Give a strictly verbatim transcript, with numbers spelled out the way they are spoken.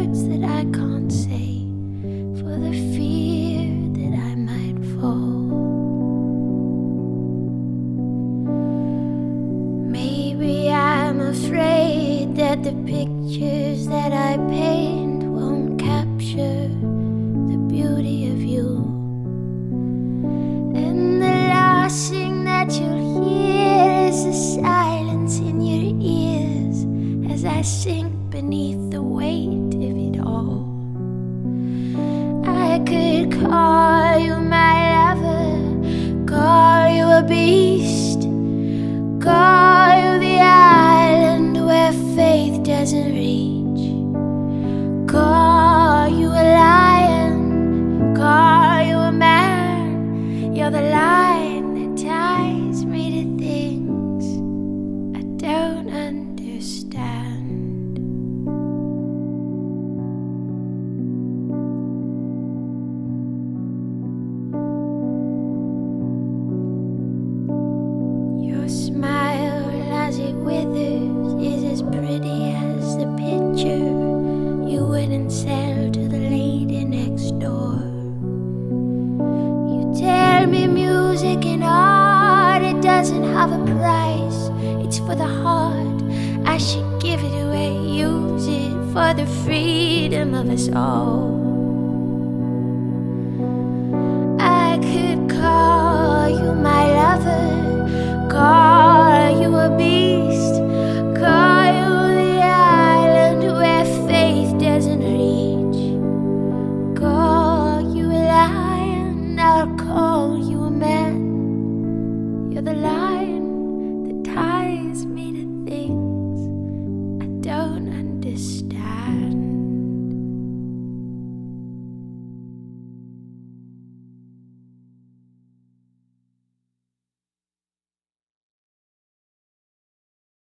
words that I can't say for the fear that I might fall. Maybe I'm afraid that the pictures that I paint won't capture the beauty of you. And the last thing that you'll hear is the silence in your ears as I sink beneath the weight of it all. I could call you my lover, call you a beast, call you the island where faith doesn't reach, call you a lion, call you a man. You're the line that ties me to things I don't understand. Your smile as it withers is as pretty as the picture you wouldn't sell to the lady next door. You tell me music and art, it doesn't have a price, it's for the heart. I should give it away, use it for the freedom of us all. I could call you my lover, call